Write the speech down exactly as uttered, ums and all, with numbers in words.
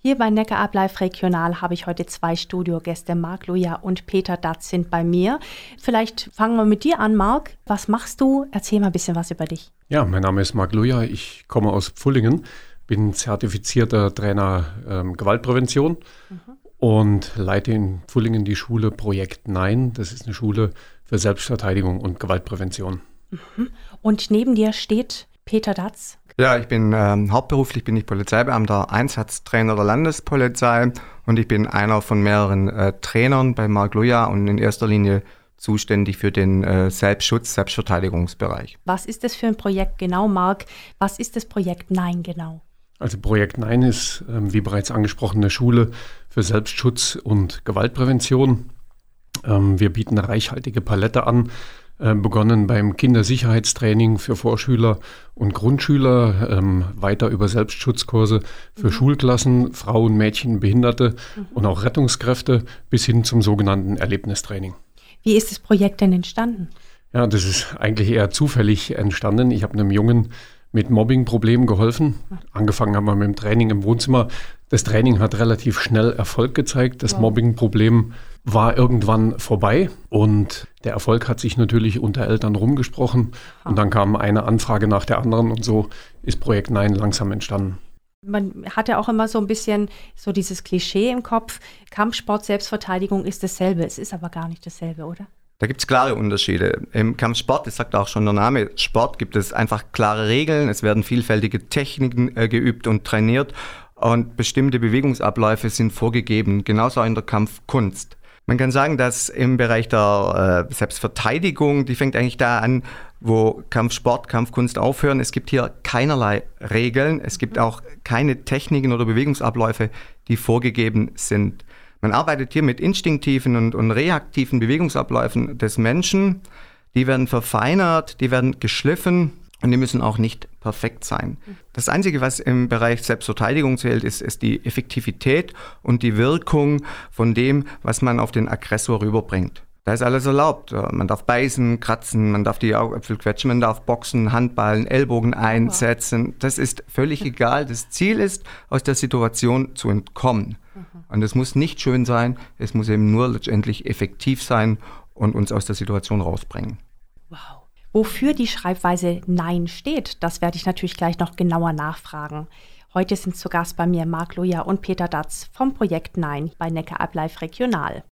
Hier bei Neckar Live Regional habe ich heute zwei Studiogäste. Marc Luja und Peter Datz sind bei mir. Vielleicht fangen wir mit dir an, Marc. Was machst du? Erzähl mal ein bisschen was über dich. Ja, mein Name ist Marc Luja. Ich komme aus Pfullingen, bin zertifizierter Trainer ähm, Gewaltprävention mhm. und leite in Pfullingen die Schule Projekt Nein. Das ist eine Schule für Selbstverteidigung und Gewaltprävention. Mhm. Und neben dir steht Peter Datz. Ja, ich bin ähm, hauptberuflich bin ich Polizeibeamter, Einsatztrainer der Landespolizei und ich bin einer von mehreren äh, Trainern bei Marc Luja und in erster Linie zuständig für den äh, Selbstschutz, Selbstverteidigungsbereich. Was ist das für ein Projekt genau, Marc? Was ist das Projekt Nein genau? Also Projekt Nein ist, ähm, wie bereits angesprochen, eine Schule für Selbstschutz und Gewaltprävention. Ähm, wir bieten eine reichhaltige Palette an, äh, begonnen beim Kindersicherheitstraining für Vorschüler und Grundschüler, ähm, weiter über Selbstschutzkurse für mhm. Schulklassen, Frauen, Mädchen, Behinderte mhm. und auch Rettungskräfte bis hin zum sogenannten Erlebnistraining. Wie ist das Projekt denn entstanden? Ja, das ist eigentlich eher zufällig entstanden. Ich habe einem Jungen mit Mobbing-Problemen geholfen. Angefangen haben wir mit dem Training im Wohnzimmer. Das Training hat relativ schnell Erfolg gezeigt. Das wow. Mobbing-Problem war irgendwann vorbei und der Erfolg hat sich natürlich unter Eltern rumgesprochen. Aha. Und dann kam eine Anfrage nach der anderen und so ist Projekt Nein langsam entstanden. Man hat ja auch immer so ein bisschen so dieses Klischee im Kopf, Kampfsport, Selbstverteidigung ist dasselbe. Es ist aber gar nicht dasselbe, oder? Da gibt es klare Unterschiede. Im Kampfsport, das sagt auch schon der Name, Sport, gibt es einfach klare Regeln. Es werden vielfältige Techniken äh, geübt und trainiert und bestimmte Bewegungsabläufe sind vorgegeben, genauso auch in der Kampfkunst. Man kann sagen, dass im Bereich der äh, Selbstverteidigung, die fängt eigentlich da an, wo Kampfsport, Kampfkunst aufhören. Es gibt hier keinerlei Regeln, es gibt auch keine Techniken oder Bewegungsabläufe, die vorgegeben sind. Man arbeitet hier mit instinktiven und, und reaktiven Bewegungsabläufen des Menschen. Die werden verfeinert, die werden geschliffen und die müssen auch nicht perfekt sein. Das Einzige, was im Bereich Selbstverteidigung zählt, ist, ist die Effektivität und die Wirkung von dem, was man auf den Aggressor rüberbringt. Da ist alles erlaubt. Man darf beißen, kratzen, man darf die Augäpfel quetschen, man darf boxen, Handballen, Ellbogen einsetzen. Das ist völlig egal. Das Ziel ist, aus der Situation zu entkommen. Und es muss nicht schön sein, es muss eben nur letztendlich effektiv sein und uns aus der Situation rausbringen. Wow. Wofür die Schreibweise Nein steht, das werde ich natürlich gleich noch genauer nachfragen. Heute sind zu Gast bei mir Marc Luja und Peter Datz vom Projekt Nein bei Neckar Live Regional.